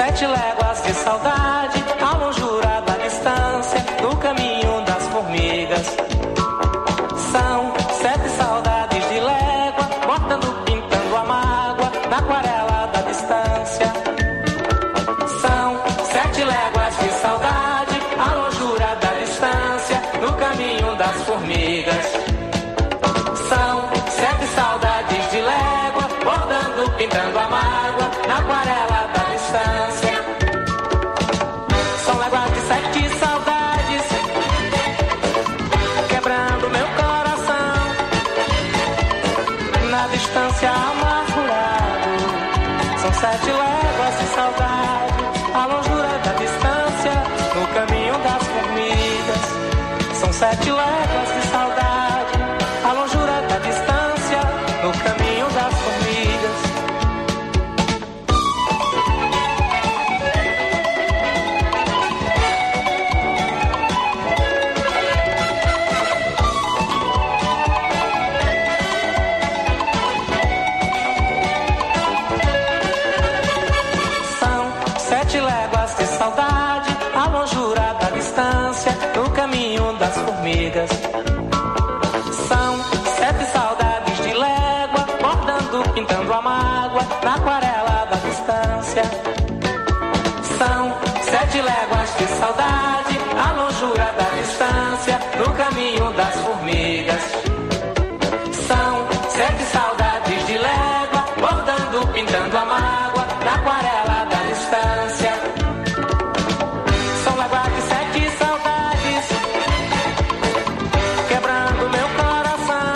7 léguas de saudade, a longura da distância, no caminho das formigas. São 7 saudades de légua, botando, pintando a mágoa, na aquarela da distância. São 7 léguas de saudade, a longura da distância, no caminho das formigas. São 7 saudades de légua, bordando, pintando a mágoa, na aquarela da distância. São léguas de 7 saudades, quebrando meu coração, na distância amargurado. São 7 léguas de saudade, a longura da distância, no caminho das formigas. São 7 léguas de saudade, a longura da distância, no caminho das formigas. São 7 léguas de saudade, a longura da distância, no caminho das formigas. São 7 saudades de légua, bordando, pintando a mágoa, na aquarela da distância. São 7 léguas de saudade, a longura da distância, no caminho das formigas. São 7 saudades de légua, bordando, pintando a mágoa, na aquarela da distância. São léguas de 7 saudades, quebrando meu coração,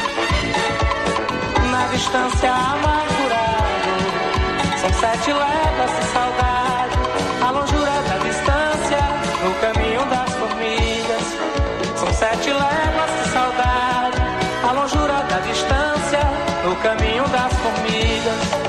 na distância amargurado. São 7 léguas de saudade, a longura da distância, no caminho das formigas. São 7 léguas de saudade, a longura da distância, no caminho das formigas.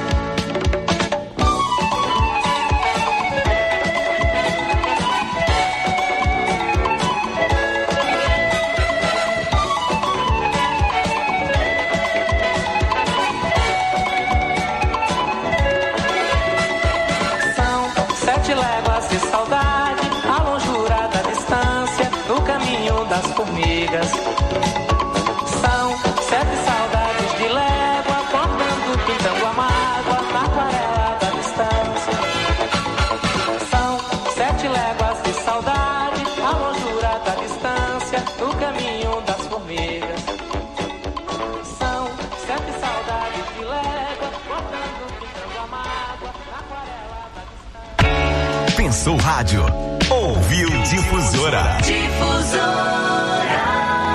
Léguas de saudade, a longura da distância, no caminho das formigas. São 7 saudades de légua, bordando, pintando a mágoa, na aquarela da distância. São 7 léguas de saudade, a longura da distância, no caminho das formigas. São 7 saudades de légua, bordando, pintando a mágoa, na aquarela da distância. Pensou rádio, ouviu Difusora. Difusora.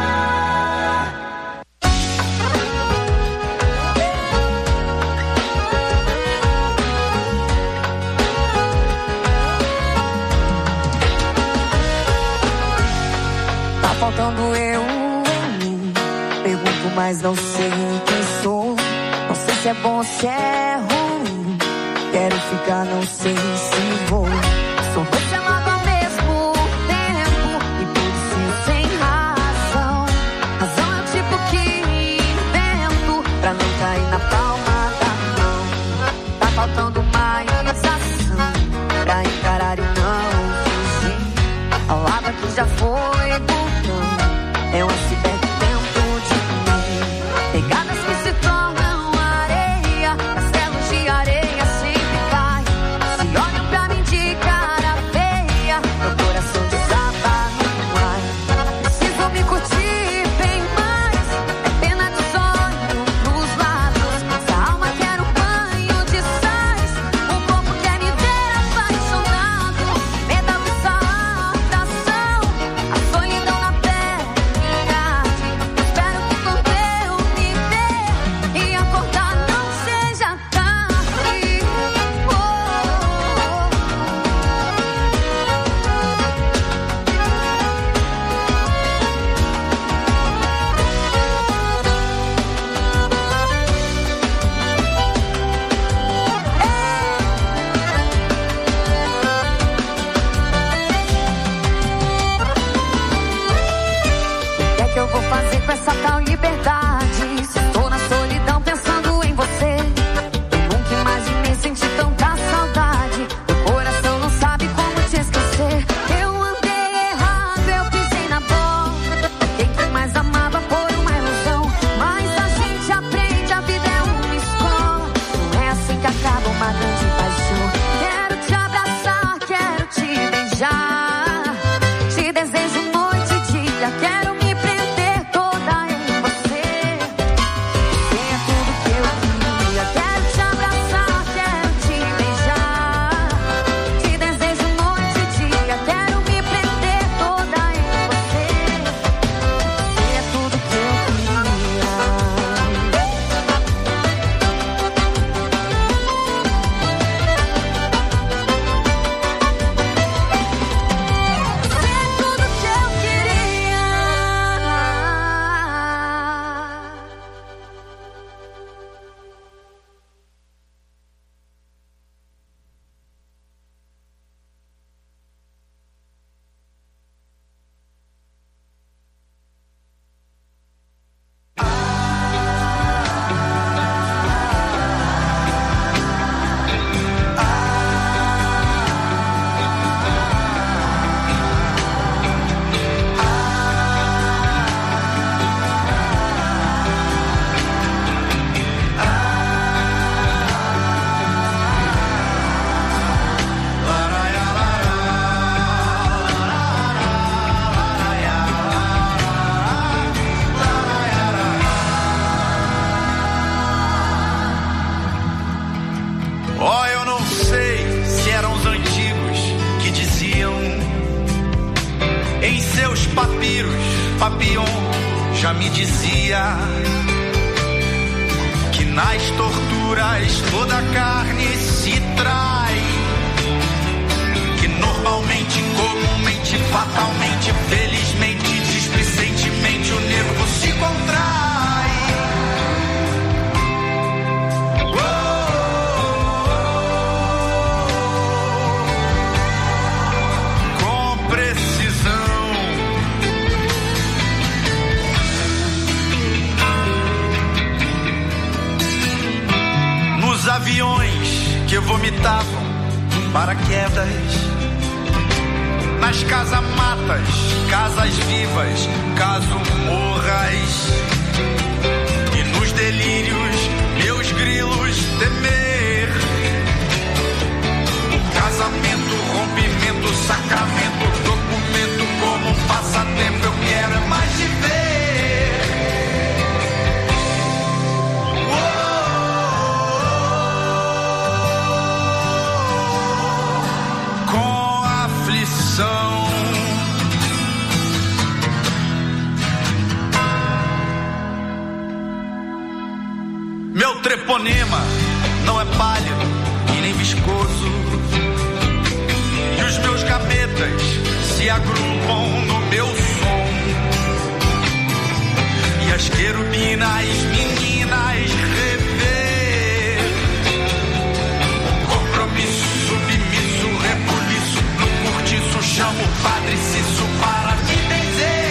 Tá faltando eu em mim. Pergunto, mas não sei quem sou. Não sei se é bom ou se é ruim. Quero ficar, não sei se vou. Sou doce e amargo ao mesmo tempo, e por isso sem razão. Razão é o tipo que invento pra não cair na palma da mão. Tá faltando mais ação pra encarar e não fugir. A lava que já foi vulcão é um iceberg dentro de mim. Pegadas que se tornam areia, castelos de areia sempre cai. Se olham pra mim de cara feia, meu coração desaba no ar. Preciso me curtir bem mais, é pena de sonho pros lados. Essa alma quer um banho de sais, o corpo quer me ver apaixonado. Medo dessa atração, a papiros, Papillon já me dizia que nas torturas toda a carne se trai, que normalmente, comumente, fatalmente, felizmente, displicentemente o nervo se contrai. Aviões que vomitavam paraquedas, nas casamatas, casas vivas, caso morras, e nos delírios meus grilos temer. O casamento, rompimento, sacramento, documento como um passatempo, eu quero mais te ver. Meu treponema não é pálido e nem viscoso, e os meus gametas se agrupam no meu som, e as querubinas meninas rever compromisso, submisso, rebuliço, no cortiço chamo o Padre Cício para me benzer.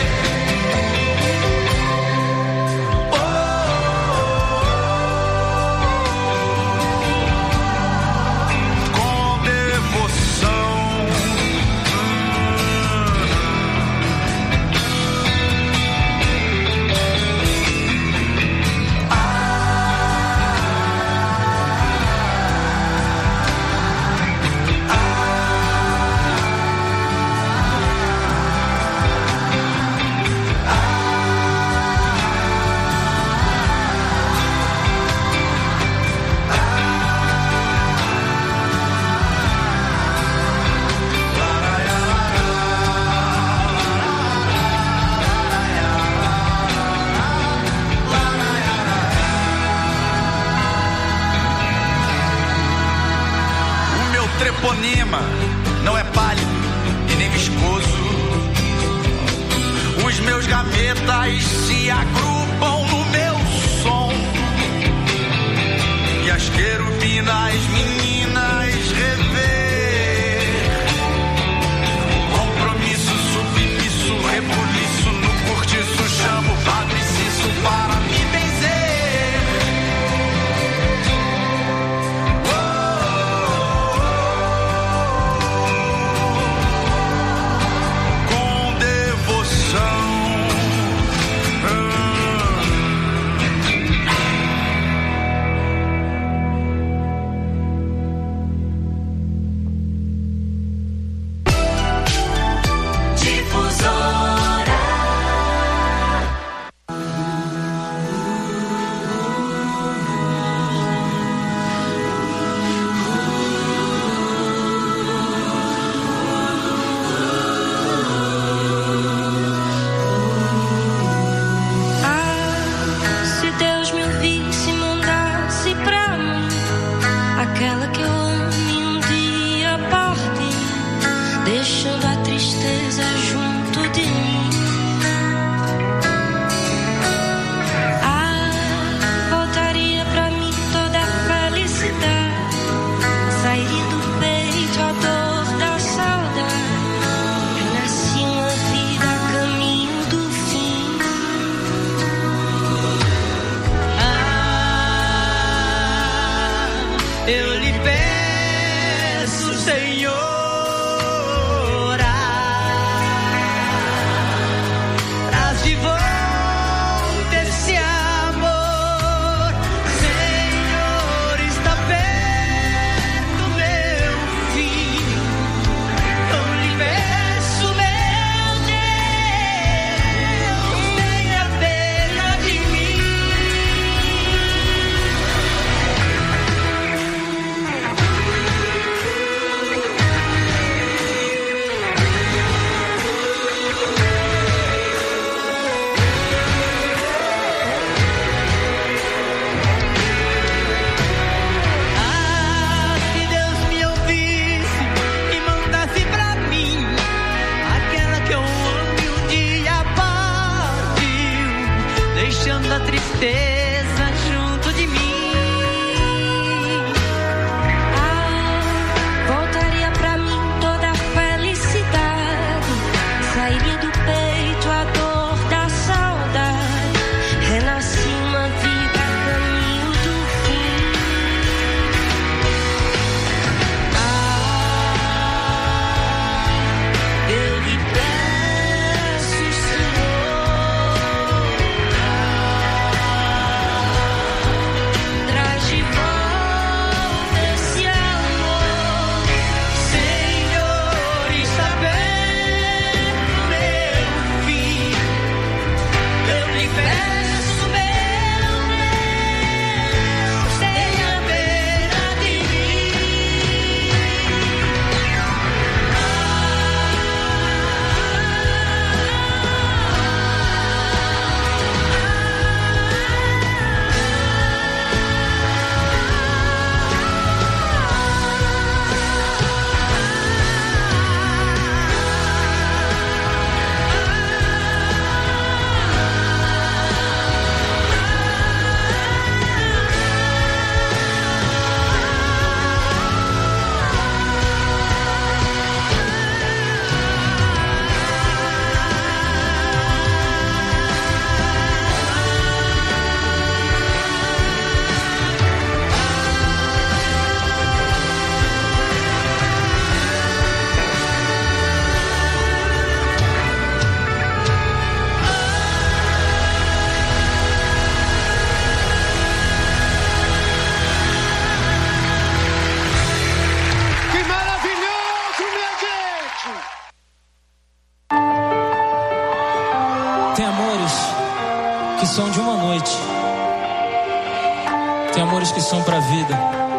Não é pálido e nem viscoso, os meus gametas se agrupam no meu som, e as querubinas meninas rever compromisso, submisso, rebuliço, no cortiço chamo o Padre Cício para me benzer. Tem amores que são pra vida.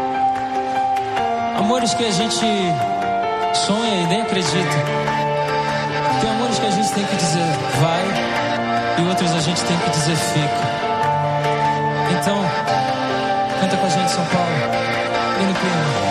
Amores que a gente sonha e nem acredita. Tem amores que a gente tem que dizer vai, e outros a gente tem que dizer fica. Então, canta com a gente, São Paulo. E no clima.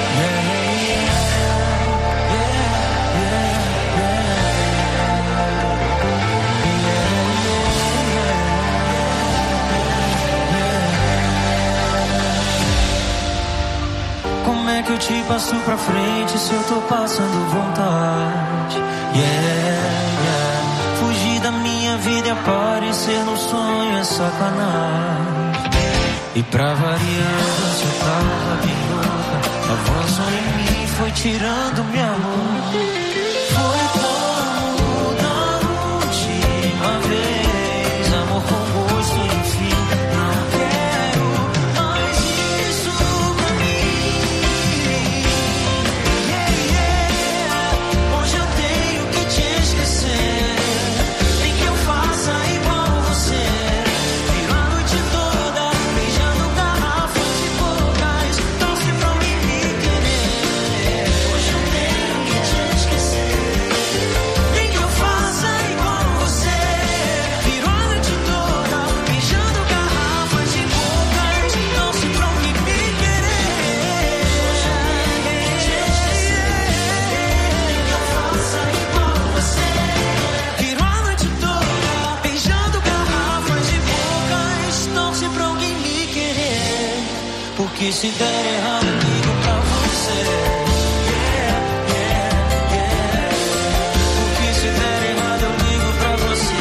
Como é que eu te passo pra frente se eu tô passando vontade? Fugir da minha vida e aparecer no sonho é sacanagem. E pra variar você tava bem louca. Avançou em mim, foi tirando meu amor. Foi como da última vez. Amor com gosto, enfim. Não quero mais isso pra mim. Hoje eu tenho que te esquecer. Nem que eu faça igual você. Viro a noite toda beijando garrafas e bocas. Torce pra mim me querer. Hoje eu tenho que te esquecer. Nem que eu faça igual você. Viro a noite toda beijando garrafas e bocas. Torce pra mim me querer. Hoje eu tenho que te esquecer. Nem que eu faça igual você. Viro a noite toda beijando garrafas e bocas. Torce pra alguém me querer. Porque se der errado, eu ligo pra você. Porque se der errado, eu ligo pra você.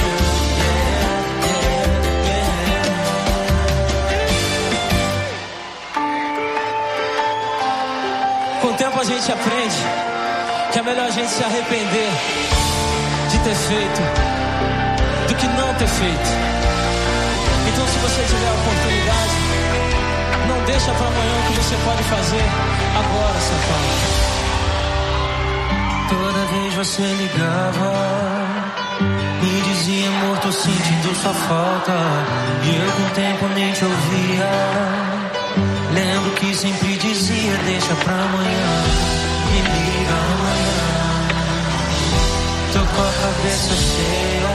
Com o tempo a gente aprende que é melhor a gente se arrepender de ter feito do que não ter feito. Então, se você tiver a oportunidade, não deixa pra amanhã o que você pode fazer agora, São Paulo. Toda vez você ligava e dizia, amor, tô sentindo sua falta. E eu com o tempo nem te ouvia. Lembro que sempre dizia, deixa pra amanhã, me liga amanhã. Tô com a cabeça cheia.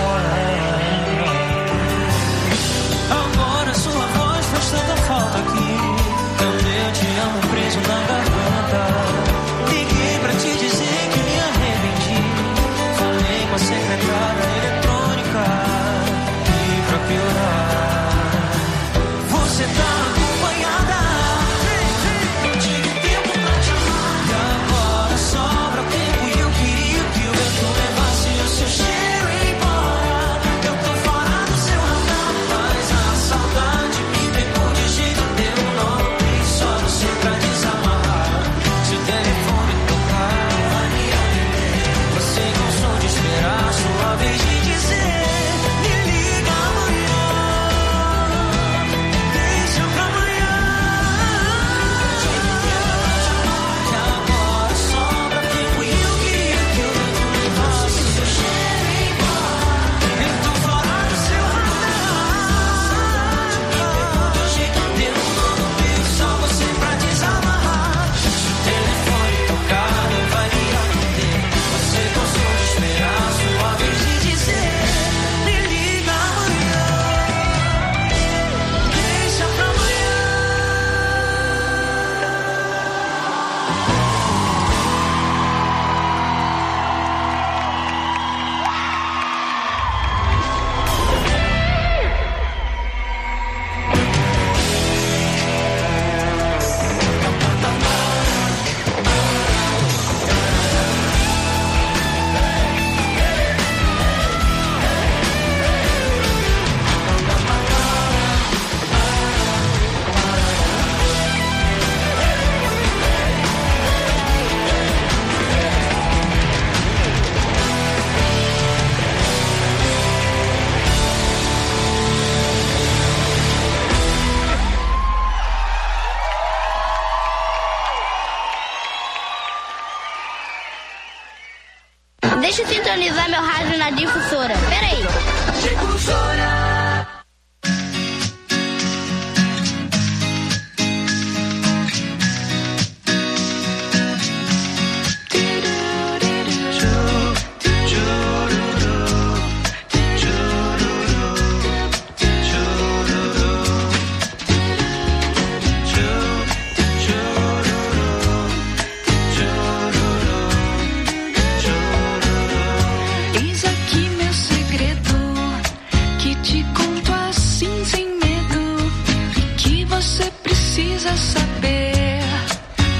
Agora sua voz faz tanta falta aqui. Tanto eu te amo preso na garganta. Liguei pra te dizer que me arrependi. Falei com a secretária eletrônica. E pra piorar, você tá acompanhada. Eu tive tempo pra te amar. E agora sobra tempo e eu queria que o vento levasse o seu cheiro embora. Eu tô fora do seu radar, mas a saudade me pegou de jeito. Deu um nó no peito, só você pra desamarrar. Se o telefone tocar, vai me atender. Você cansou de esperar sua vez de dizer, me liga amanhã. Deixa pra amanhã. Que agora sobra tempo e eu queria que o vento levasse o seu cheiro embora. Eu tô fora do seu radar. Me pegou do jeito, deu um nó no peito, só você pra desamarrar. Se o telefone tocar, não vai me atender. Você cansou de esperar sua vez de dizer, me liga amanhã. Deixa pra amanhã. Deixa eu sintonizar meu rádio na difusora. Peraí. Difusora.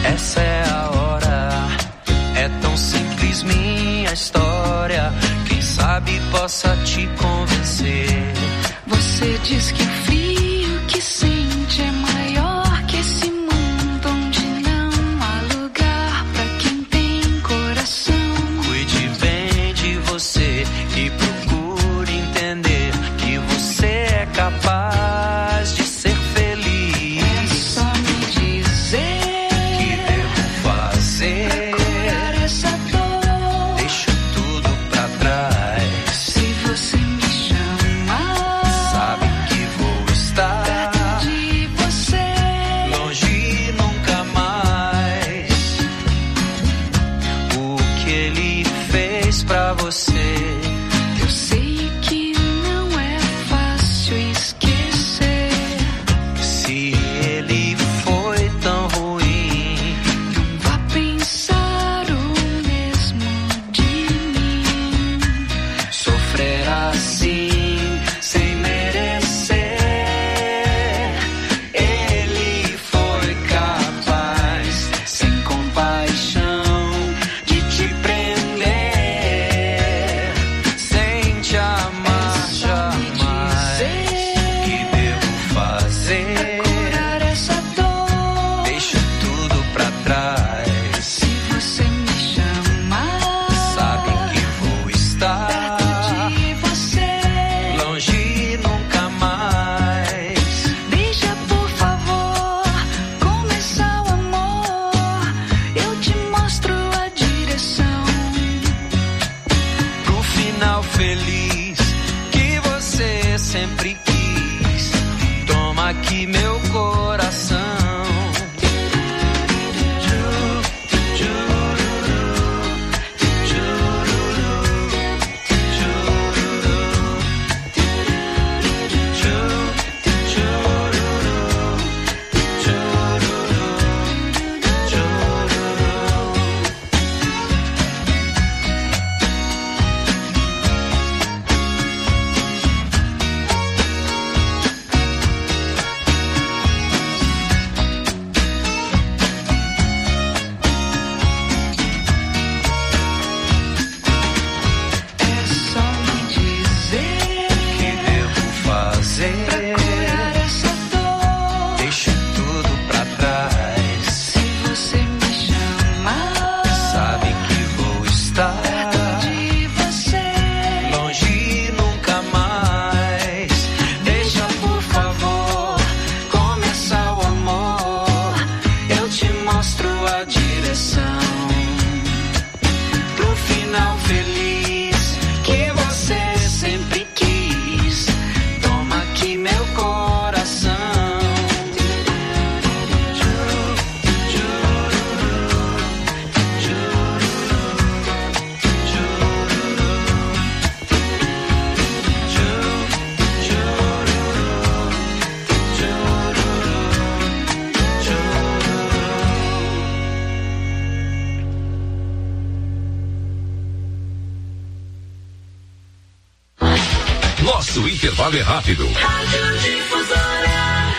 essa é a hora. É tão simples minha história. Quem sabe possa te convencer. Você diz que o frio que sente é maior que esse mundo onde não há lugar pra quem tem coração. Cuide bem de você e procure entender que você é capaz de ser feliz. É só me dizer que devo fazer pra curar essa dor. Deixo tudo pra trás. Se você me chamar, sabe que vou estar perto de você, longe nunca mais. O que ele fez pra você, eu sei que não é fácil esquecer. se ele foi tão ruim, Não vá pensar o mesmo de mim. sofrer assim sem merecer. Ele foi capaz, sem compaixão, de te prender, sem te amar jamais. Que devo fazer? Curar essa dor. Deixo tudo pra trás. Se você me chamar, Sabe que vou estar perto de você, longe nunca mais. deixa por favor começar o amor. Eu te mostro a direção. Pro final feliz que você sempre quis. Toma aqui meu coração. É só me dizer Que devo fazer? pra curar essa dor. Deixo tudo pra trás. Se você me chamar, Sabe que vou estar perto de você, longe nunca mais. Deixa por favor começar o amor. Eu te mostro a direção. Pro final feliz que você sempre quis. Toma aqui meu coração. Nosso intervalo é rápido. Rádio Difusora.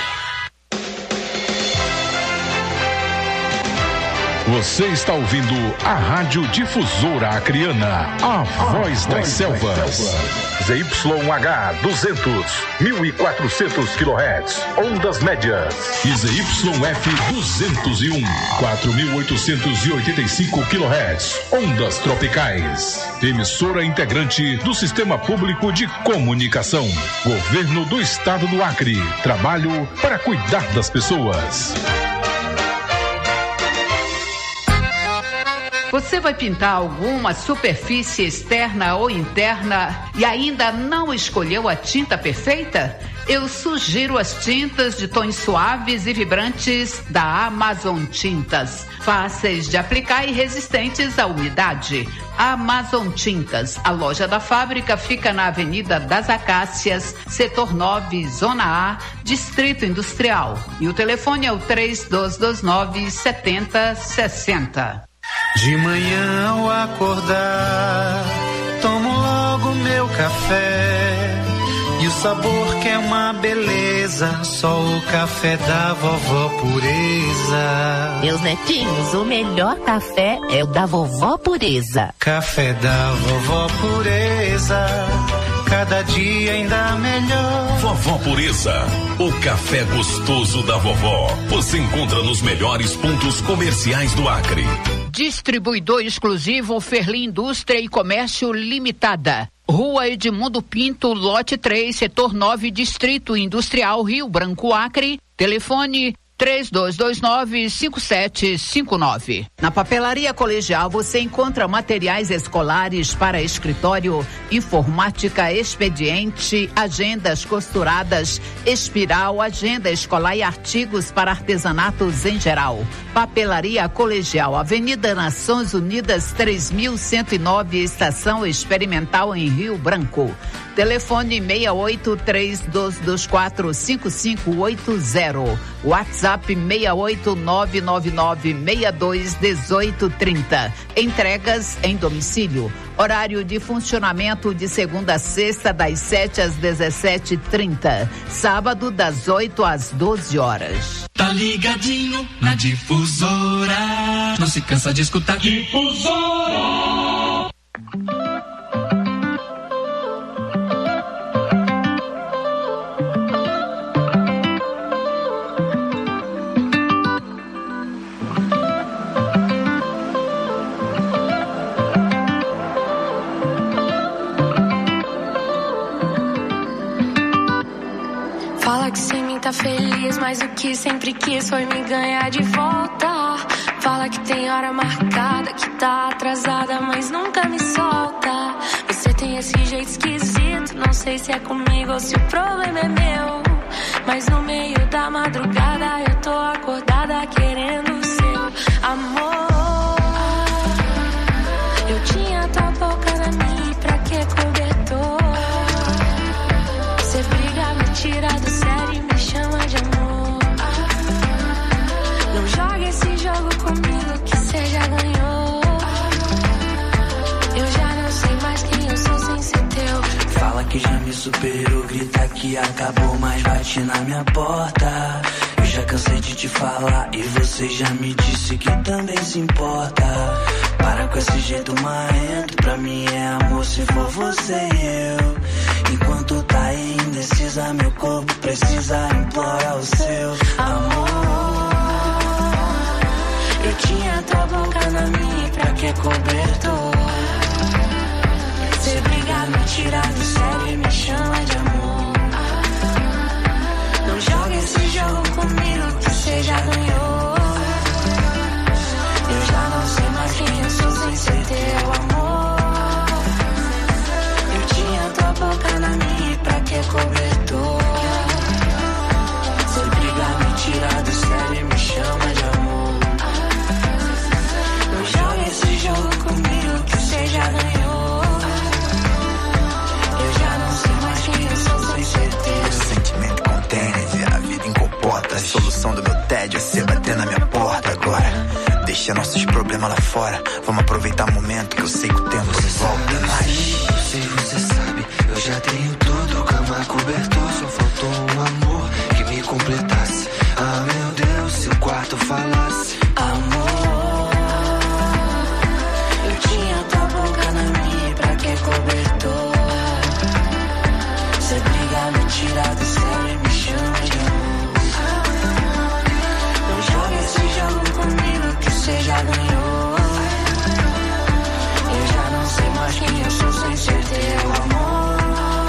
Você está ouvindo a Rádio Difusora Acreana, a voz das selvas. ZYH 200, 1400 kHz, ondas médias. E ZYF 201, 4885 kHz, ondas tropicais. Emissora integrante do Sistema Público de Comunicação. Governo do Estado do Acre. Trabalho para cuidar das pessoas. Você vai pintar alguma superfície externa ou interna e ainda não escolheu a tinta perfeita? Eu sugiro as tintas de tons suaves e vibrantes da Amazon Tintas. Fáceis de aplicar e resistentes à umidade. Amazon Tintas. A loja da fábrica fica na Avenida das Acácias, Setor 9, Zona A, Distrito Industrial. E o telefone é o 3229-7060. De manhã ao acordar, tomo logo meu café. E o sabor que é uma beleza, só o café da vovó Pureza. meus netinhos, o melhor café é o da Vovó Pureza. Café da Vovó Pureza, cada dia ainda melhor. Vovó Pureza, o café gostoso da vovó. Você encontra nos melhores pontos comerciais do Acre. Distribuidor exclusivo Ferli Indústria e Comércio Limitada. Rua Edmundo Pinto, lote 3, setor 9, Distrito Industrial, Rio Branco, Acre. Telefone 3229-5759. Na Papelaria Colegial você encontra materiais escolares para escritório, informática, expediente, agendas costuradas, espiral, agenda escolar e artigos para artesanatos em geral. Papelaria Colegial, Avenida Nações Unidas 3109, Estação Experimental em Rio Branco. Telefone 6832245580. WhatsApp 68999621830. Entregas em domicílio. Horário de funcionamento de segunda a sexta das 7 às 17h30. Sábado das 8 às 12 horas. Tá ligadinho na Difusora. Não se cansa de escutar Difusora. Fala que sem mim tá feliz, mas o que sempre quis foi me ganhar de volta. Fala que tem hora marcada, que tá atrasada, mas nunca me solta. Você tem esse jeito esquisito, não sei se é comigo ou se o problema é meu. Mas no meio da madrugada eu tô acordada querendo o seu amor. Eu tinha tua boca na minha, pra que cobertor? Você briga, me tira do sério e me chama de amor. Não joga esse jogo comigo que cê já ganhou. Eu já não sei mais quem eu sou sem ser teu. Fala que já me superou, grita que acabou, mas bate na minha porta. Eu já cansei de te falar e você já me disse que também se importa. Para com esse jeito marrento, pra mim é amor se for você e eu. Enquanto tá aí indecisa, meu corpo precisa implorar o seu amor. Eu tinha tua boca na minha, pra que cobertor? Você briga, me tira do sério e me chama de amor. Não joga esse jogo comigo que cê já ganhou. Eu já não sei mais quem eu sou sem ser teu amor. Eu tinha tua boca na minha, pra que cobertor? Você briga, me tira do sério e me chama de amor. Não joga esse jogo comigo que cê já ganhou. Eu já não sei mais quem eu sou sem ser teu. Sentimento contêiner, ver a vida em compota. A solução do meu tédio é você bater na minha porta agora. Deixa nossos problemas lá fora. Vamos aproveitar o momento que eu sei que o tempo não volta mais. Eu sei, você sabe, eu já tenho tudo, cama, cobertor. Só faltou um amor que me completasse. Ah, meu Deus, se o quarto falasse amor. Eu tinha tua boca na minha, pra que cobertor? Você briga, me tira do céu e me chama de amor. Não joga esse jogo comigo que cê já ganhou. Eu já não sei mais quem eu sou sem ser teu amor.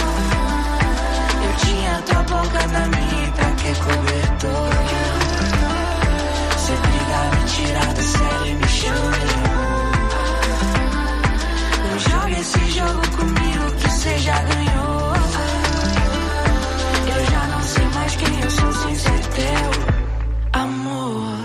Eu tinha tua boca na minha, pra que cobertor? Você briga, me tira do sério e me chama de amor. Não joga esse jogo comigo que cê já ganhou. Eu já não sei mais quem eu sou sem ser teu amor.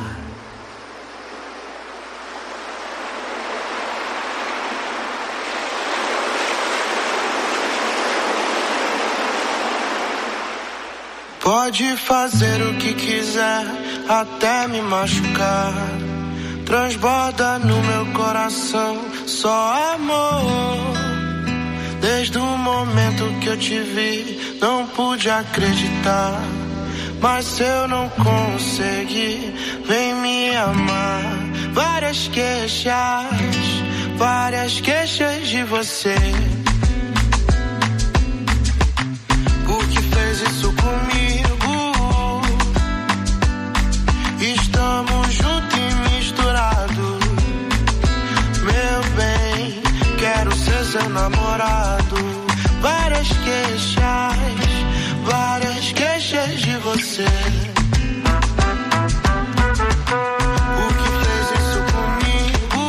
Pode fazer o que quiser, até me machucar. Transborda no meu coração só amor. Desde o momento que eu te vi, não pude acreditar. Mas se eu não conseguir, vem me amar. várias queixas de você. Por que fez isso comigo? Estamos juntos e misturados. Meu bem, quero ser seu namorado. Várias queixas de você. Por que fez isso comigo?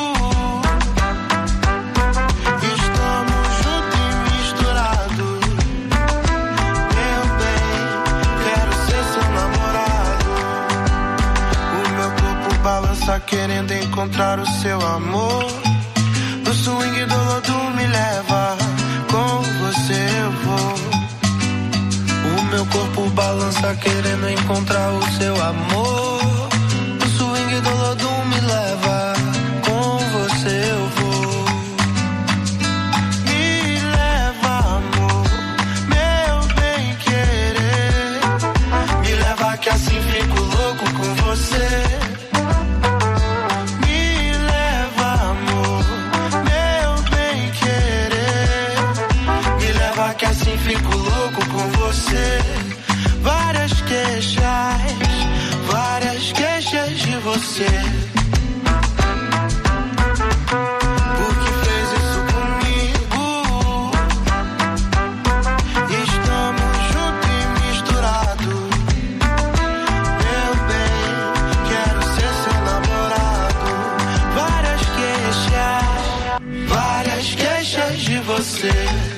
Estamos juntos e misturados. Meu bem, quero ser seu namorado. O meu corpo balança querendo encontrar o seu amor. No swing do lodo me leva, com você eu vou. O meu corpo balança querendo encontrar o seu amor. O swing do lodo me leva, com você eu vou. Me leva, amor, meu bem querer. Me leva que assim fico louco com você. Me leva, amor, meu bem querer. Me leva que assim fico louco com você. Várias queixas de você. Por que fez isso comigo? Estamos juntos e misturados. Meu bem, quero ser seu namorado. Várias queixas de você.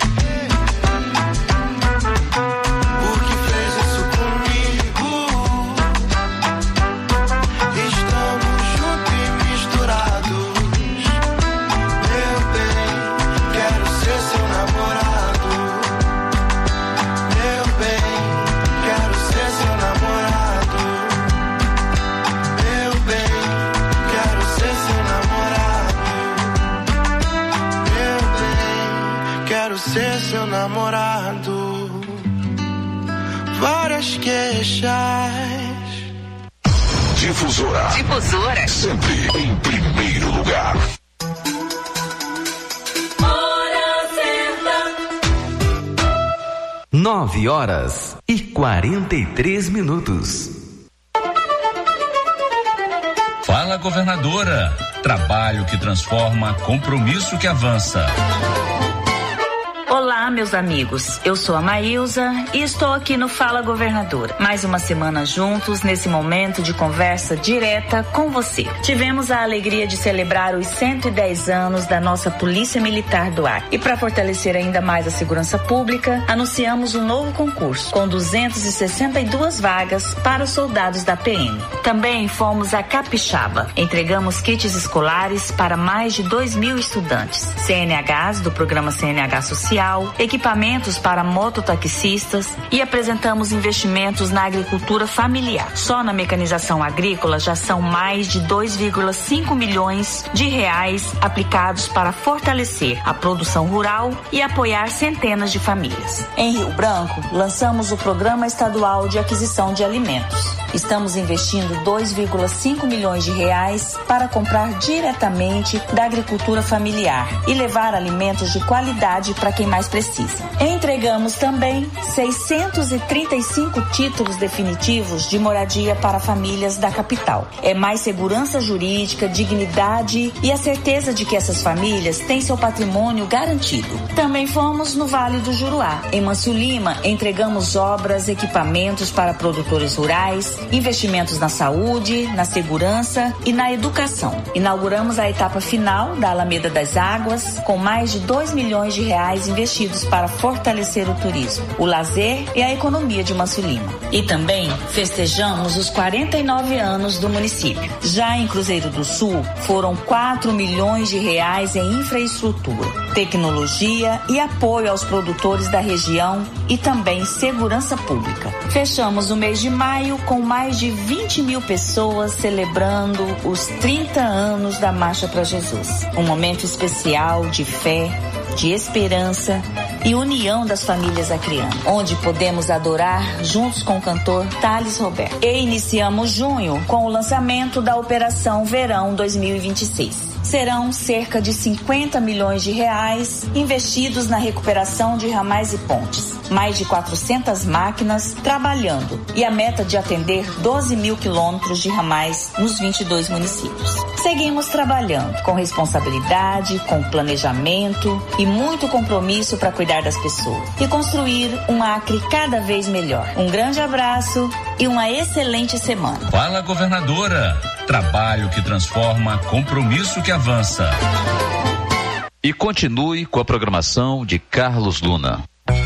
Ser seu namorado. Várias queixas. Difusora. Sempre em primeiro lugar. Hora certa. 9h43. Fala, governadora. Trabalho que transforma, compromisso que avança. Olá, meus amigos. Eu sou a Maílza e estou aqui no Fala Governadora. Mais uma semana juntos nesse momento de conversa direta com você. Tivemos a alegria de celebrar os 110 anos da nossa Polícia Militar do Acre. E para fortalecer ainda mais a segurança pública, anunciamos um novo concurso com 262 vagas para os soldados da PM. Também fomos a Capixaba. Entregamos kits escolares para mais de 2.000 estudantes. CNHs do programa CNH Social, equipamentos para mototaxistas e apresentamos investimentos na agricultura familiar. Só na mecanização agrícola já são mais de 2,5 milhões de reais aplicados para fortalecer a produção rural e apoiar centenas de famílias. Em Rio Branco, lançamos o Programa Estadual de Aquisição de Alimentos. Estamos investindo 2,5 milhões de reais para comprar diretamente da agricultura familiar e levar alimentos de qualidade para quem mais precisa. Entregamos também 635 títulos definitivos de moradia para famílias da capital. É mais segurança jurídica, dignidade e a certeza de que essas famílias têm seu patrimônio garantido. Também fomos no Vale do Juruá. Em Mâncio Lima, entregamos obras, equipamentos para produtores rurais, investimentos na saúde, na segurança e na educação. Inauguramos a etapa final da Alameda das Águas, com mais de 2 milhões de reais investidos para fortalecer o turismo, o lazer e a economia de Mâncio Lima. E também festejamos os 49 anos do município. Já em Cruzeiro do Sul, foram 4 milhões de reais em infraestrutura, tecnologia e apoio aos produtores da região e também segurança pública. Fechamos o mês de maio com mais de 20 mil pessoas celebrando os 30 anos da Marcha para Jesus. Um momento especial de fé, de esperança e união das famílias acrianas, onde podemos adorar juntos com o cantor Thales Roberto. E iniciamos junho com o lançamento da Operação Verão 2026. Serão cerca de 50 milhões de reais investidos na recuperação de ramais e pontes. Mais de 400 máquinas trabalhando e a meta de atender 12 mil quilômetros de ramais nos 22 municípios. Seguimos trabalhando com responsabilidade, com planejamento e muito compromisso para cuidar das pessoas e construir um Acre cada vez melhor. Um grande abraço e uma excelente semana. Fala, governadora. Trabalho que transforma, compromisso que avança. E continue com a programação de Carlos Luna.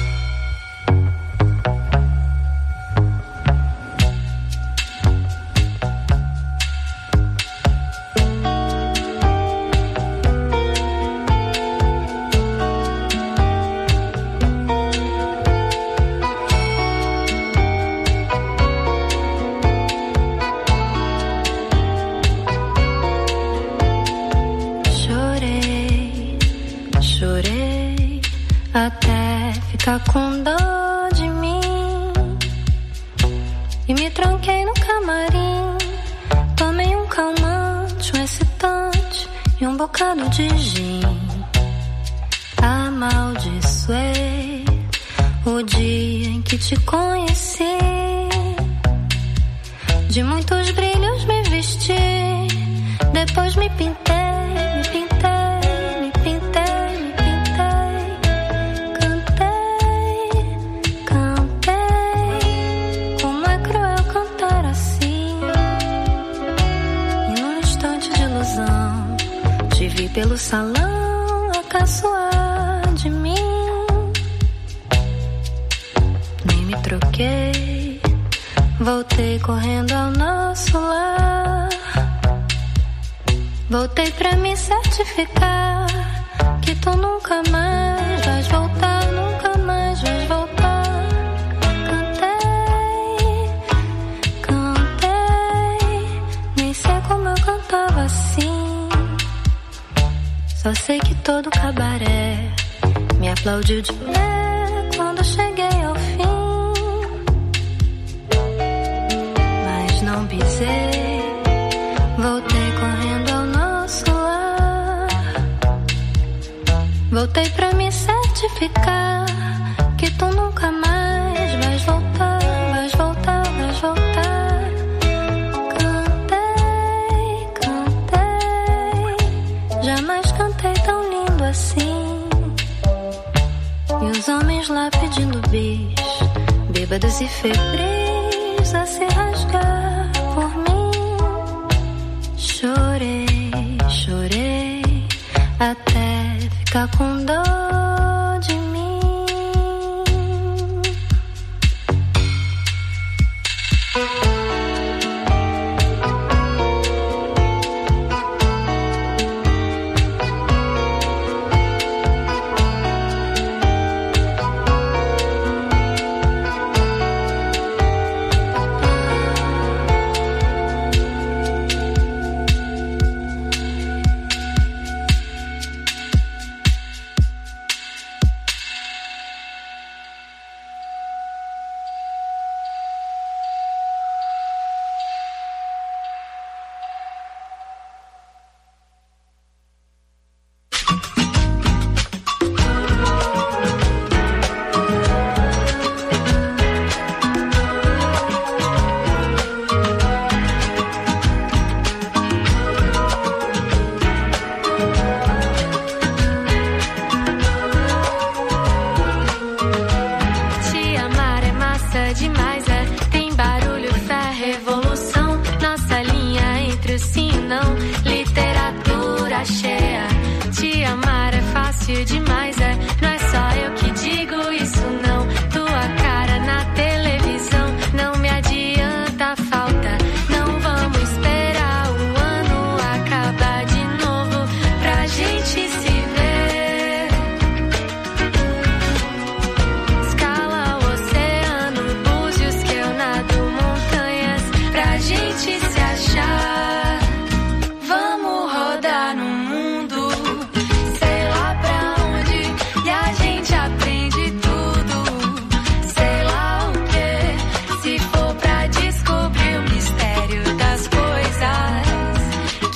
Com dó de mim e me tranquei no camarim. Tomei um calmante, um excitante e um bocado de gin. Amaldiçoei o dia em que te conheci. De muitos brilhos me vesti, depois me pintei, me pintei. Pelo salão a caçoar de mim. Nem me troquei, voltei correndo ao nosso lar. Voltei pra me certificar que tu nunca mais vais voltar, nunca mais vais voltar. Cantei, nem sei como eu cantava assim. Só sei que todo cabaré me aplaudiu de pé quando cheguei ao fim. Mas não pisei, voltei correndo ao nosso lar. Voltei pra me certificar que tu nunca mais vais voltar, vais voltar, vais voltar. Jamais cantei tão lindo assim. E os homens lá pedindo bis, bêbados e febris a se rasgar por mim. Chorei, chorei, até ficar com dó de mim.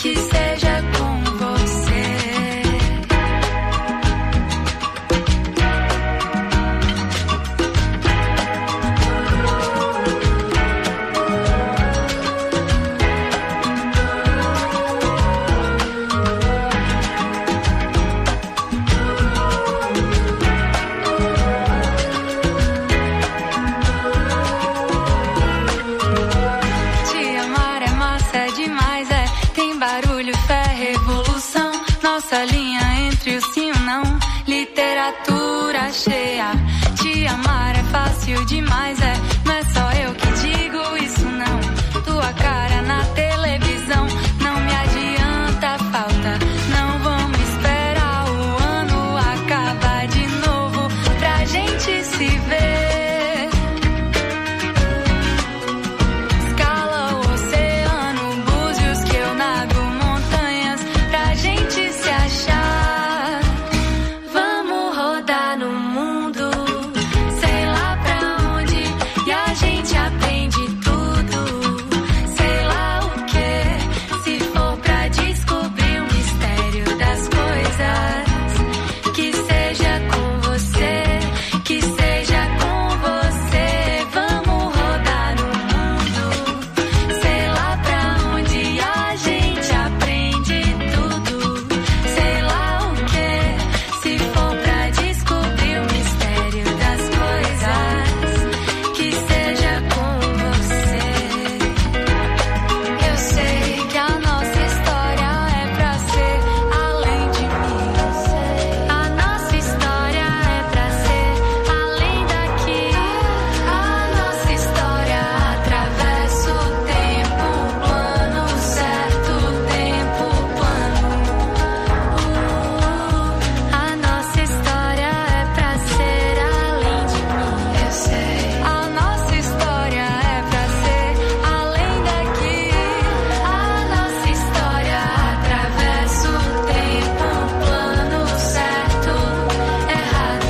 que seja com você. Nossa linha entre o sim e o não, literatura cheia. Te amar é fácil demais, não é só eu que digo isso não. Tua cara na televisão não me adianta falta. Não vamos esperar o ano acabar de novo pra gente se ver. Escala o oceano, búzios que eu nado montanhas pra gente se achar. Vamos rodar no mundo, sei lá pra onde, e a gente aprende tudo. Sei lá o que, se for pra descobrir o mistério das coisas. Que seja com você, que seja com você. Vamos rodar no mundo, sei lá pra onde, e a gente aprende tudo. Sei lá o que, se for pra descobrir o mistério das coisas. Que seja com você. Eu sei que a nossa história é pra ser além de mim. A nossa história é pra ser além daqui. A nossa história atravessa o tempo plano, certo tempo plano. A nossa história é pra ser além de mim. Eu sei. A nossa história é pra ser além daqui. A nossa história atravessa o tempo plano, certo, errado.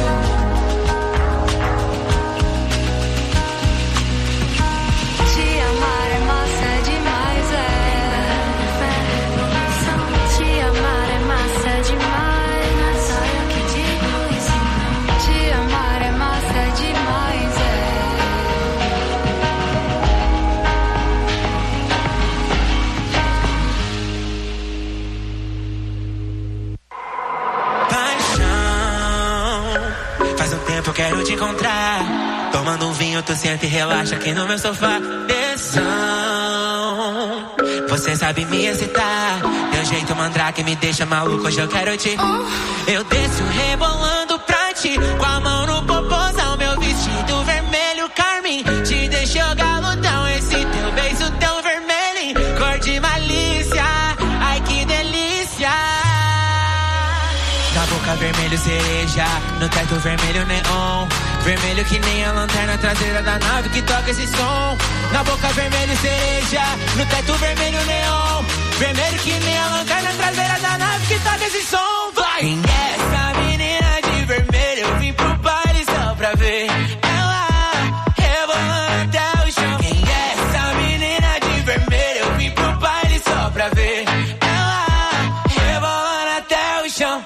Te amar é massa demais, Te amar é massa demais, não é só eu que digo isso não. Te amar é massa demais, Paixão, faz um tempo eu quero te encontrar. Tomando um vinho, tu senta e relaxa aqui no meu sofá. Tesão, você sabe me excitar. Teu jeito mandrake me deixa maluco, hoje eu quero te. Eu desço rebolando pra ti, com a mão no popozão. Meu vestido vermelho carmim te deixou galudão. Esse teu beijo tão vermelho, cor de malícia. Ai que delícia. Na boca vermelho cereja, no teto vermelho neon. Vermelho que nem a lanterna traseira da nave que toca esse som. Na boca vermelho cereja, no teto vermelho neon. Vermelho que nem a lanterna traseira da nave que toca esse som. Vai! Quem é essa menina de vermelho? Eu vim pro baile só pra ver ela rebolando até o chão. Quem é essa menina de vermelho? Eu vim pro baile só pra ver ela rebolando até o chão.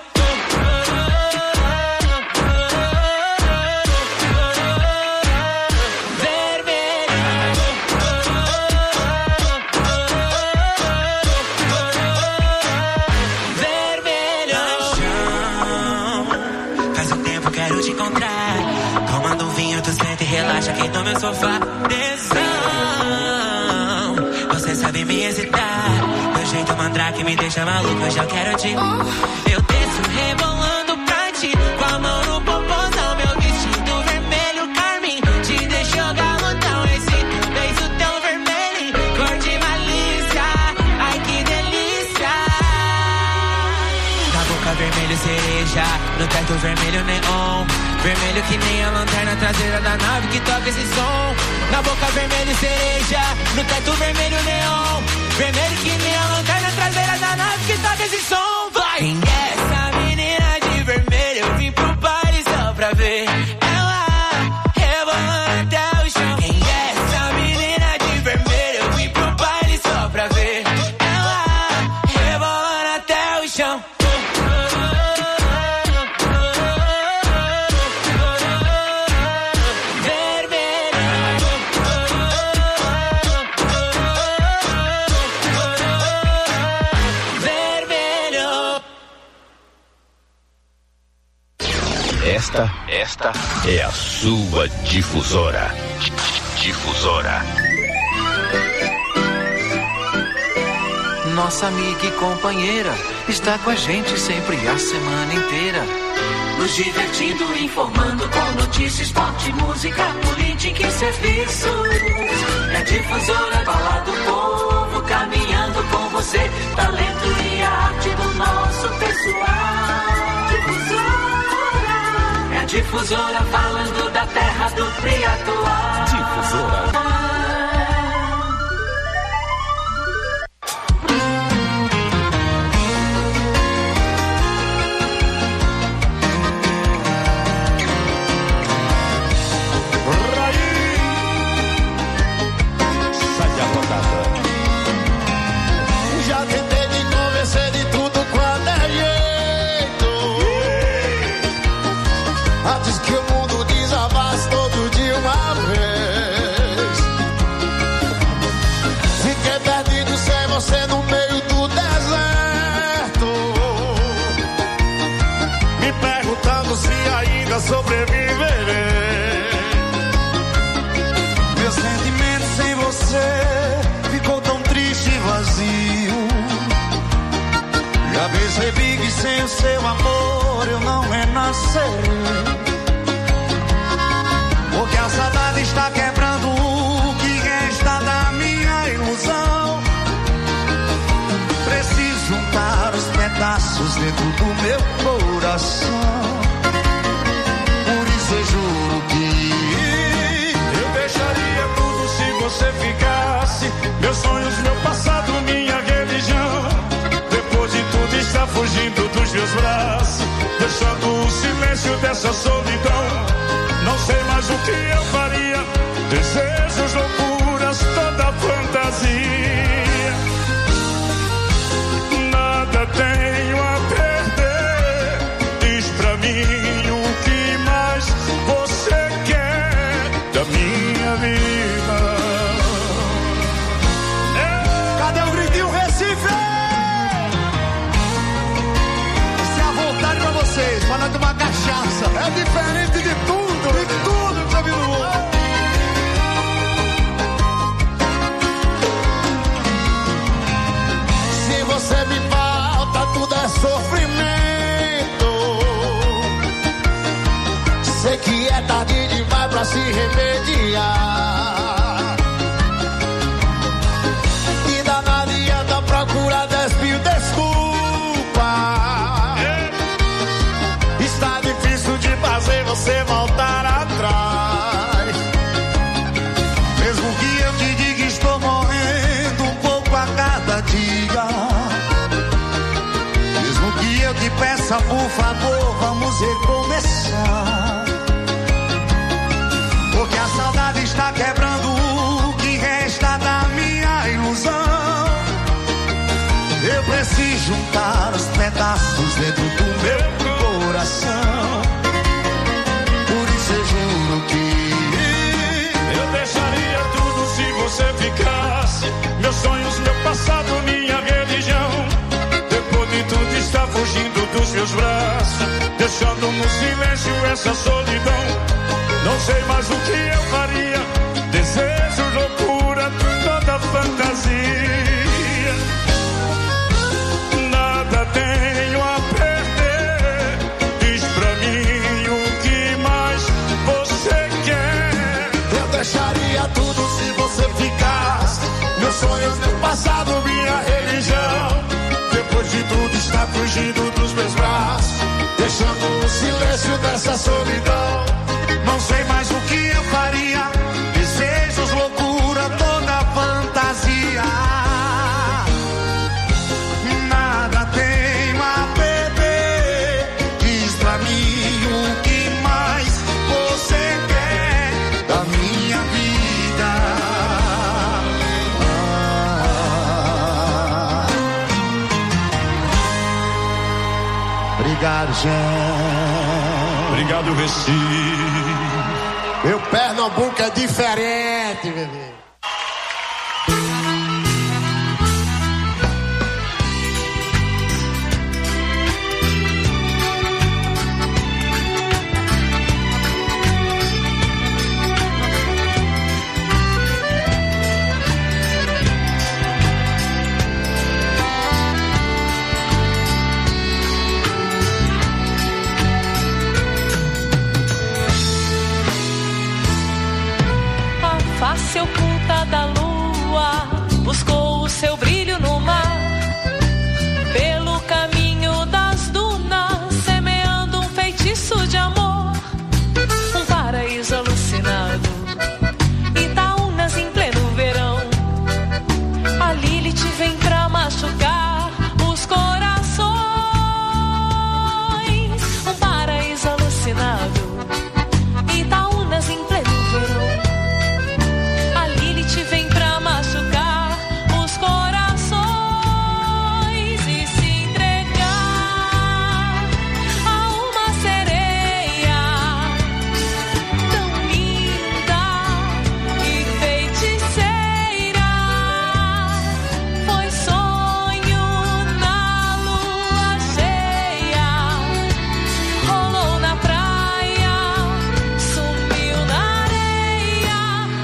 Relaxa aqui no meu sofá. Tesão, você sabe me excitar. Teu jeito mandrake me deixa maluco, eu já quero te. Eu desço rebolando pra ti, com a mão no popozão. Meu vestido vermelho carmim te deixou galudão. Esse teu beijo tão vermelho, cor de malícia. Ai que delícia. Na boca vermelho cereja, no teto vermelho neon. Vermelho que nem a lanterna traseira da nave que toca esse som. Na boca vermelho cereja, no teto vermelho neon. Vermelho que nem a lanterna traseira da nave que toca esse som. Vai! Quem é essa menina de vermelho? Eu vim pro baile só pra ver ela rebolando até o chão. Quem é essa menina de vermelho? Eu vim pro baile só pra ver ela chão. Esta é a sua difusora. Difusora. Nossa amiga e companheira está com a gente sempre a semana inteira. Nos divertindo, informando com notícias, esporte, música, política e serviço. É a Difusora, fala do povo, caminhando com você. Talento e arte do nosso pessoal. É a Difusora, falando da terra do triatual. Difusora. Você no meio do deserto, me perguntando se ainda sobreviverei. Meus sentimentos sem você ficou tão triste e vazio. Já percebi que sem o seu amor eu não renascerei. Porque a saudade está quebrando o que resta da minha ilusão. Preciso juntar os pedaços dentro do meu coração. Por isso eu juro que eu deixaria tudo se você ficasse. Meus sonhos, meu passado, minha religião. Depois de tudo está fugindo dos meus braços, deixando o silêncio dessa solidão. Não sei mais o que eu faria. Desejos, loucuras, toda fantasia. Tenho a perder. Diz pra mim o que mais você quer da minha vida. Cadê o gritinho Recife? Isso é a vontade pra vocês, falando de uma cachaça. É diferente de tudo que você viu no mundo. Se você me tudo é sofrimento. Sei que é tarde demais pra se remediar. E nada adianta procurar 10 mil desculpas. Está difícil de fazer você voltar atrás. Mesmo que eu te diga que estou morrendo um pouco a cada dia. Que eu te peça, por favor, vamos recomeçar. Porque a saudade está quebrando o que resta da minha ilusão. Eu preciso juntar os pedaços dentro do meu coração. Por isso eu juro que eu deixaria tudo se você ficasse. Meus sonhos, meu passado, minha religião. De tudo está fugindo dos meus braços, deixando no silêncio essa solidão. Não sei mais o que eu faria. Desejo, loucura, toda fantasia. Nada tenho a perder. Diz pra mim o que mais você quer. Eu deixaria tudo se você ficasse. Meus sonhos, meu passado, minha religião. Depois de tudo está fugindo dos meus braços, deixando o silêncio dessa solidão. Não sei mais o que eu faria. Desejos, loucura, toda fantasia. Nada tenho a perder. Diz pra mim o que mais você quer da minha vida. Obrigado, gente. Obrigado, Recife. Meu Pernambuco é diferente, bebê. Face oculta da lua buscou o seu brilho no mar, pelo caminho das dunas, semeando um feitiço de amor, um paraíso alucinado, Itaúnas em pleno verão. A Lilith vem pra machucar os corações, um paraíso alucinado, Itaúnas em pleno verão. Vem pra machucar os corações e se entregar a uma sereia tão linda e feiticeira. Foi sonho na lua cheia, rolou na praia, sumiu na areia.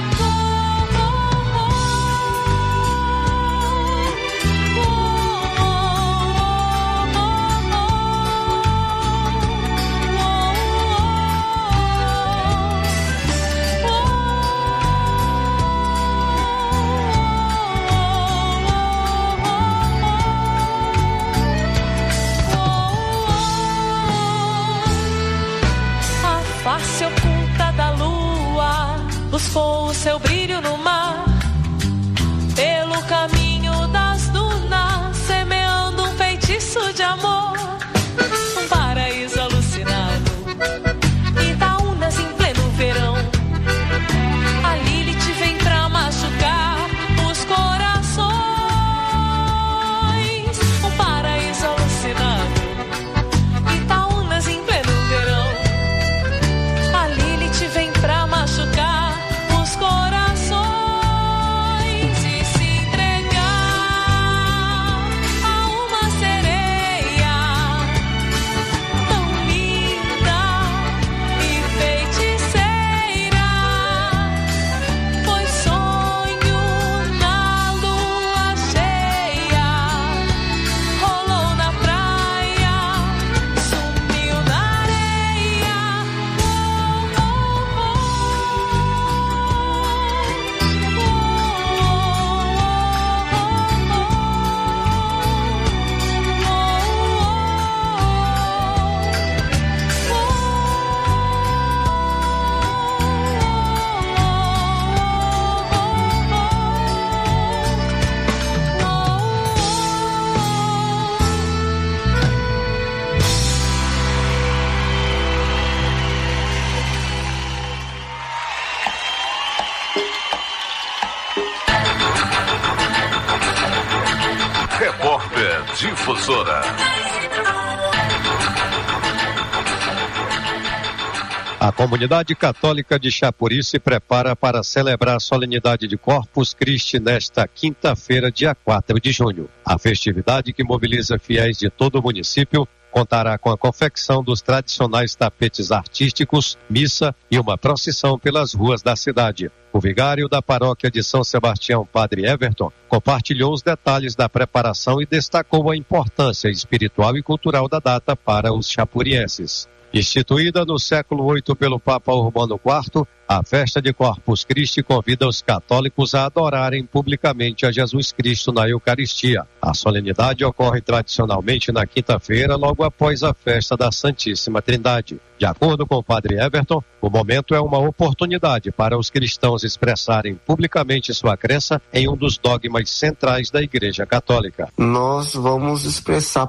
Face oculta da lua buscou o seu brilho no mar, pelo caminho das dunas, semeando um feitiço de amor, um paraíso alucinado, Itaúnas em pleno verão. A Lilith vem pra machucar os corações, um paraíso alucinado, Itaúnas em pleno verão. A Lilith vem pra machucar os corações e se entregar a uma sereia tão linda e feiticeira. Foi sonho na lua cheia, rolou na praia, sumiu na areia. Repórter Difusora. A comunidade católica de Chapuri se prepara para celebrar a solenidade de Corpus Christi nesta quinta-feira, dia 4 de junho. A festividade, que mobiliza fiéis de todo o município, contará com a confecção dos tradicionais tapetes artísticos, missa e uma procissão pelas ruas da cidade. O vigário da paróquia de São Sebastião, Padre Everton, compartilhou os detalhes da preparação e destacou a importância espiritual e cultural da data para os chapurienses. Instituída no século VIII pelo Papa Urbano IV, a festa de Corpus Christi convida os católicos a adorarem publicamente a Jesus Cristo na Eucaristia. A solenidade ocorre tradicionalmente na quinta-feira, logo após a festa da Santíssima Trindade. De acordo com o Padre Everton, o momento é uma oportunidade para os cristãos expressarem publicamente sua crença em um dos dogmas centrais da Igreja Católica. Nós vamos expressar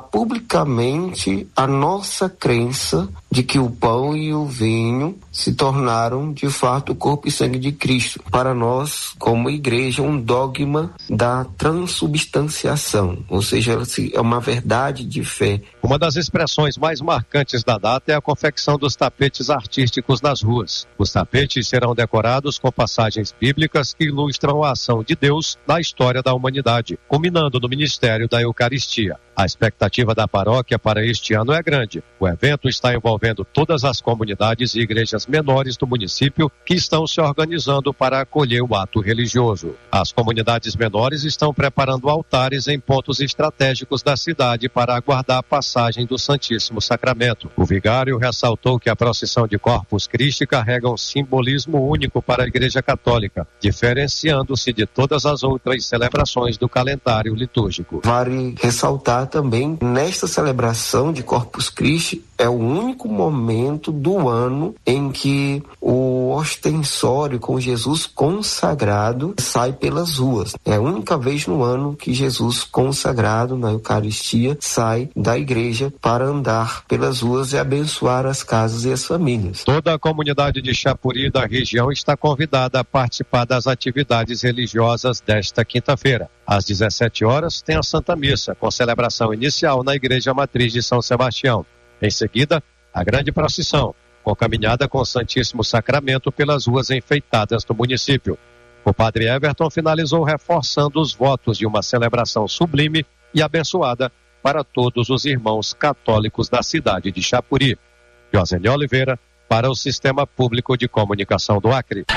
publicamente a nossa crença de que o pão e o vinho se tornaram de fato fato o corpo e sangue de Cristo. Para nós, como igreja, um dogma da transubstanciação, ou seja, é uma verdade de fé. Uma das expressões mais marcantes da data é a confecção dos tapetes artísticos nas ruas. Os tapetes serão decorados com passagens bíblicas que ilustram a ação de Deus na história da humanidade, culminando no ministério da Eucaristia. A expectativa da paróquia para este ano é grande. O evento está envolvendo todas as comunidades e igrejas menores do município que estão se organizando para acolher o ato religioso. As comunidades menores estão preparando altares em pontos estratégicos da cidade para aguardar a passagem do Santíssimo Sacramento. O vigário ressaltou que a procissão de Corpus Christi carrega um simbolismo único para a Igreja Católica, diferenciando-se de todas as outras celebrações do calendário litúrgico. Vale ressaltar também, nesta celebração de Corpus Christi, é o único momento do ano em que o ostensório com Jesus consagrado sai pelas ruas. É a única vez no ano que Jesus consagrado na Eucaristia sai da igreja para andar pelas ruas e abençoar as casas e as famílias. Toda a comunidade de Chapuri da região está convidada a participar das atividades religiosas desta quinta-feira. Às 17 horas tem a Santa Missa, com celebração inicial na Igreja Matriz de São Sebastião. Em seguida, a grande procissão, com caminhada com o Santíssimo Sacramento pelas ruas enfeitadas do município. O padre Everton finalizou reforçando os votos de uma celebração sublime e abençoada para todos os irmãos católicos da cidade de Chapuri. José Oliveira, para o Sistema Público de Comunicação do Acre.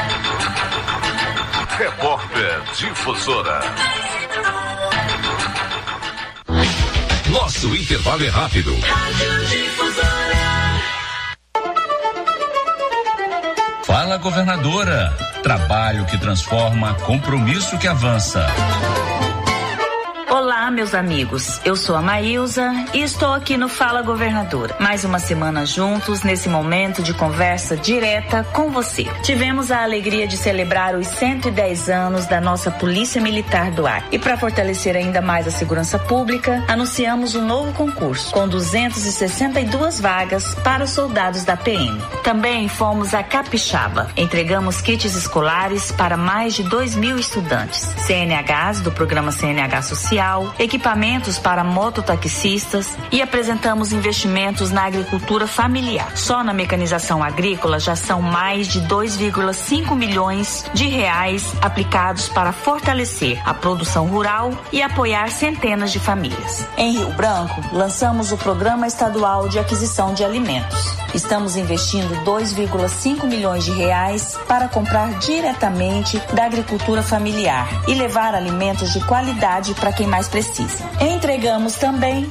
Repórter Difusora. Nosso intervalo é rápido. Fala, governadora. Trabalho que transforma, compromisso que avança. Olá, meus amigos. Eu sou a Maílza e estou aqui no Fala Governadora. Mais uma semana juntos nesse momento de conversa direta com você. Tivemos a alegria de celebrar os 110 anos da nossa Polícia Militar do Acre. E para fortalecer ainda mais a segurança pública, anunciamos um novo concurso com 262 vagas para os soldados da PM. Também fomos a Capixaba. Entregamos kits escolares para mais de 2.000 estudantes. CNHs do programa CNH Social, equipamentos para mototaxistas e apresentamos investimentos na agricultura familiar. Só na mecanização agrícola já são mais de 2,5 milhões de reais aplicados para fortalecer a produção rural e apoiar centenas de famílias. Em Rio Branco, lançamos o Programa Estadual de Aquisição de Alimentos. Estamos investindo 2,5 milhões de reais para comprar diretamente da agricultura familiar e levar alimentos de qualidade para quem mais precisa. Entregamos também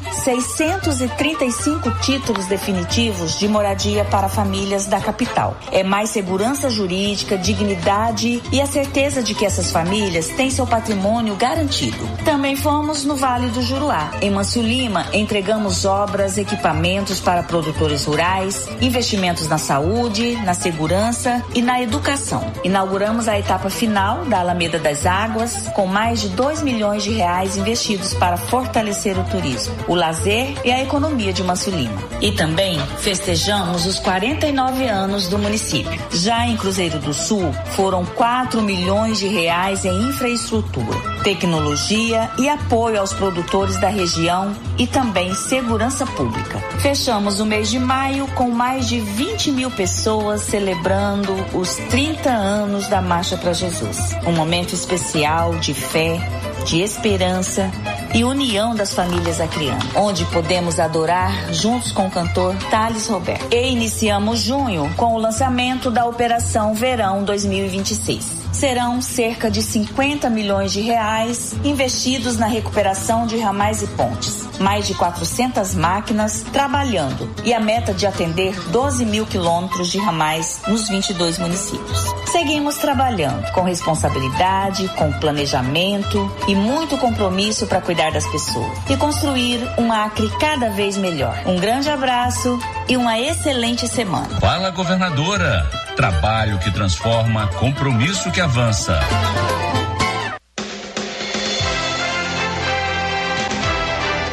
635 títulos definitivos de moradia para famílias da capital. É mais segurança jurídica, dignidade e a certeza de que essas famílias têm seu patrimônio garantido. Também fomos no Vale do Juruá. Em Mâncio Lima, entregamos obras, equipamentos para produtores rurais, investimentos na saúde, na segurança e na educação. Inauguramos a etapa final da Alameda das Águas, com mais de 2 milhões de reais investidos para fortalecer o turismo, o lazer e a economia de Mâncio Lima. E também festejamos os 49 anos do município. Já em Cruzeiro do Sul, foram 4 milhões de reais em infraestrutura, tecnologia e apoio aos produtores da região e também segurança pública. Fechamos o mês de maio com mais de 20 mil pessoas celebrando os 30 anos da Marcha para Jesus. Um momento especial de fé, de esperança e união das famílias acreanas, onde podemos adorar juntos com o cantor Thales Roberto. E iniciamos junho com o lançamento da Operação Verão 2026. Serão cerca de 50 milhões de reais investidos na recuperação de ramais e pontes. Mais de 400 máquinas trabalhando e a meta de atender 12 mil quilômetros de ramais nos 22 municípios. Seguimos trabalhando com responsabilidade, com planejamento e muito compromisso para cuidar das pessoas e construir um Acre cada vez melhor. Um grande abraço e uma excelente semana. Fala, governadora. Trabalho que transforma, compromisso que avança.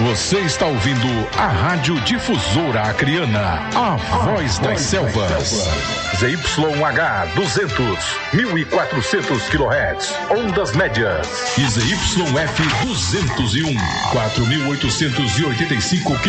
Você está ouvindo a Rádio Difusora Acreana, a voz das selvas. ZYH 200, 1400 kHz, ondas médias. E ZYF 201, 4885 kHz.